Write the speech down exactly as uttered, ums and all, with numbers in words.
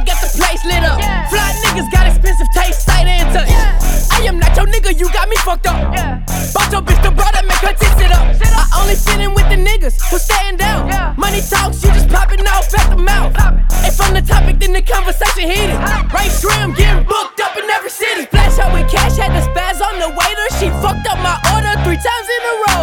got the place lit up. Fly niggas got expensive taste, sight and touch. I am not your nigga, you got me fucked up. Bought your bitch the bra that make her tits sit up. I only fit in with the niggas who stand down. Money talks, you just popping off at the mouth. If I'm the topic, then the conversation heated. Right trim, getting booked up in every city. Splash out with cash, had the spaz on the waiter. She fucked up my order three times in a row.